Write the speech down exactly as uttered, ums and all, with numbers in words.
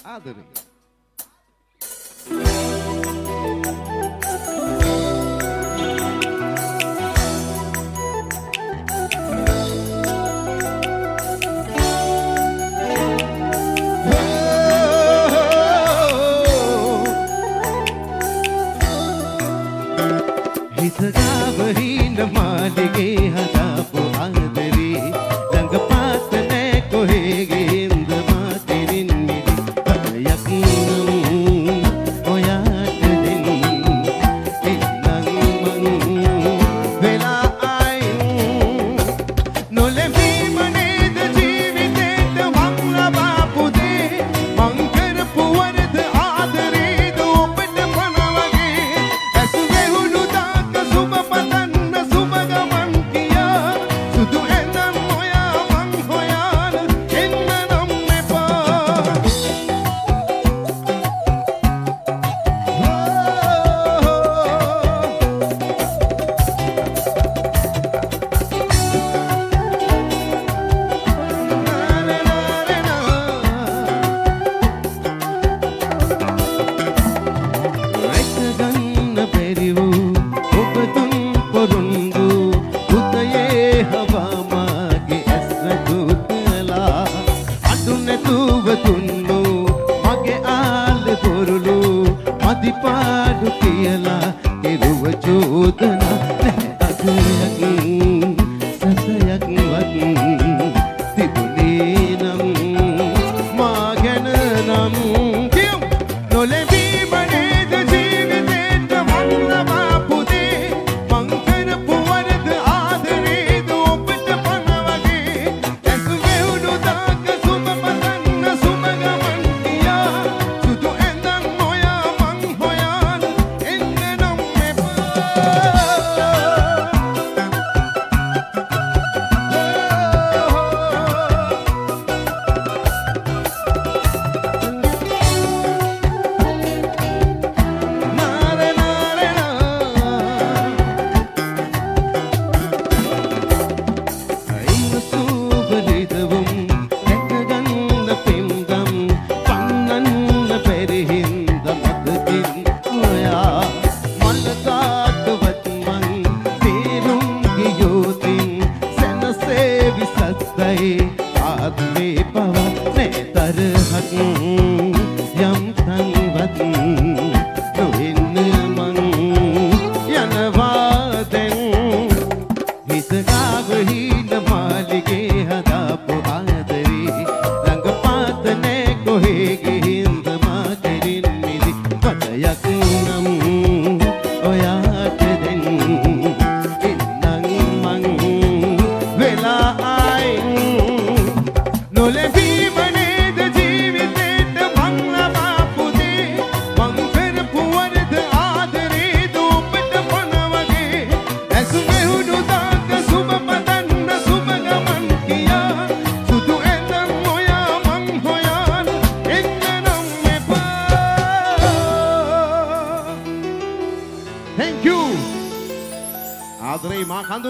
ආදරේ හිතගාව හිඳ මාලිගේ හදාපු ආදරේ ළඟ පාත නැ කොහේ ගින්ද මාතරින් මිදි පයක් නම් ඔයාට දෙන්න එන්නම් මං වෙලා ආයින් නොලැබීම නේද ජීවිතේට මං ලබාපු දේ මං කරපු වරද ආදරේද ඔබට පන වගේ ඇස් වෙහුණු දාක සුබ පතන්න සුබ ගමන් කියා සුදු ඇඳන් ඔයා මං හොයාල එන්න නම් එපා රැක ගන්න බැරි වූ ඔබ දුන් පොරොන්දු උදයේ හවා මාගේ ඇස් වැදුතලා අඩු නැතුව දුන්නු මගේ ආල පොරුළු මදිපාඩු කියලා කෙරුව චෝදනා නැහැ අගයක් සසයක්වත් තිබුණේ නම් මා ගැන නම් කියමු නොලැබීම නේද ජීවිතේට මං ලබාපු දේ මං කරපු වරද ආදරේද ඔබට පන වගේ ඇස් වෙහුණු දාක සුබ පතන්න සුබ ගමන් කියා සුදු ඇඳන් ඔයා මං හොයාල එන්න නම් එපා ආත්මේ පවත්නේ තරහක් යම් තන්වත් නොවෙන්න මං යනවා දැන් හිතගාව හිඳ මාලිගේ හදාපු ආදරේ ළඟ පාත නැ කොහේ ගිහින්ද මාතරින් මිදි පතයක් නම් ඔයාට දෙන්න එන්නම් මං වෙලා නොලැබීම නේද ජීවිතේට මං ලබාපු දේ මං කරපු වරද ආදරේද ඔබට පන වගේ ඇස් වෙහුණු දාක සුබ පතන්න සුබ ගමන් කියා සුදු ඇඳන් ඔයා මං හොයාල එන්න නම් එපා Thank you ආදරේ මා කඳුර